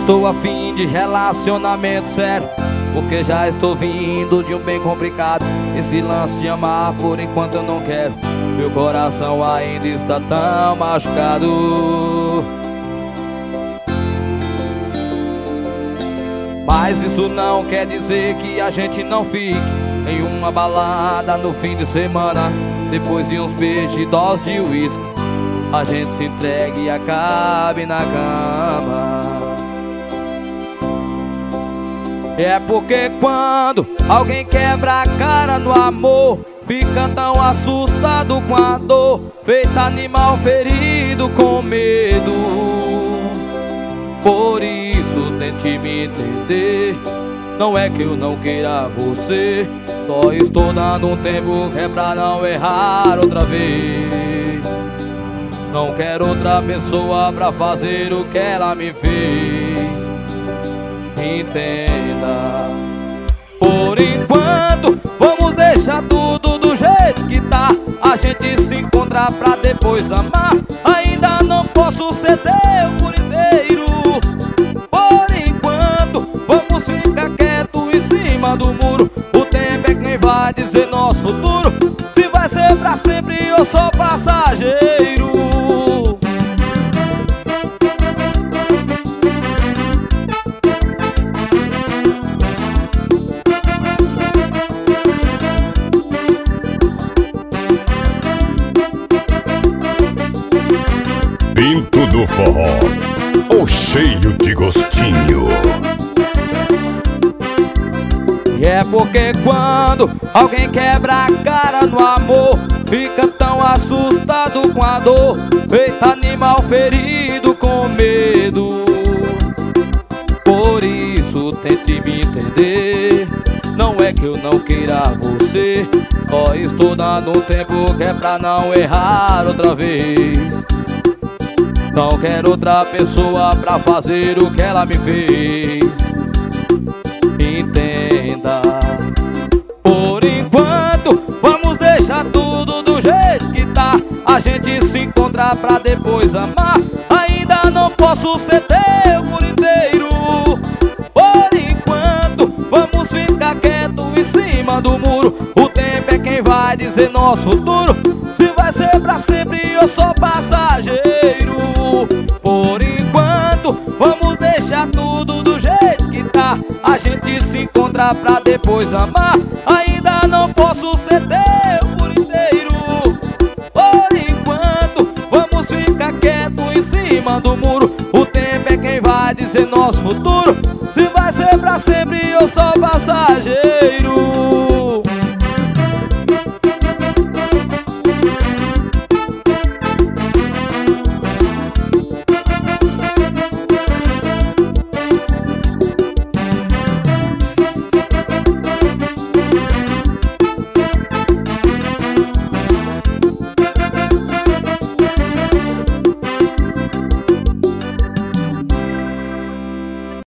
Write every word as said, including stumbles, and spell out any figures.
estou a fim de relacionamento sério, porque já estou vindo de um bem complicado. Esse lance de amar por enquanto eu não quero, meu coração ainda está tão machucado. Mas isso não quer dizer que a gente não fique em uma balada no fim de semana. Depois de uns beijos e doses de uísque, a gente se entregue e acabe na cama. É porque quando alguém quebra a cara no amor, fica tão assustado com a dor, feito animal ferido com medo. Por isso tente me entender, não é que eu não queira você, só estou dando um tempo que é pra não errar outra vez. Não quero outra pessoa pra fazer o que ela me fez. Entenda. Por enquanto, vamos deixar tudo do jeito que tá. A gente se encontra pra depois amar. Ainda não posso ser teu por inteiro. Por enquanto, vamos ficar quieto em cima do muro. O tempo é quem vai dizer nosso futuro, se vai ser pra sempre ou só passageiro. Pinto do Forró, o cheio de gostinho. E é porque quando alguém quebra a cara no amor, fica tão assustado com a dor, feito animal ferido com medo. Por isso tente me entender, não é que eu não queira você, só estou dando um tempo que é pra não errar outra vez. Não quero outra pessoa pra fazer o que ela me fez. Entenda. Por enquanto, vamos deixar tudo do jeito que tá. A gente se encontra pra depois amar. Ainda não posso ser teu por inteiro. Por enquanto, vamos ficar quieto em cima do muro. O tempo é quem vai dizer nosso futuro, se vai ser pra sempre ou só passageiro. Por enquanto, vamos deixar tudo do jeito que tá. A gente se encontra pra depois amar. Ainda não posso ser teu por inteiro. Por enquanto, vamos ficar quieto em cima do muro. O tempo é quem vai dizer nosso futuro, se vai ser pra sempre ou só passageiro.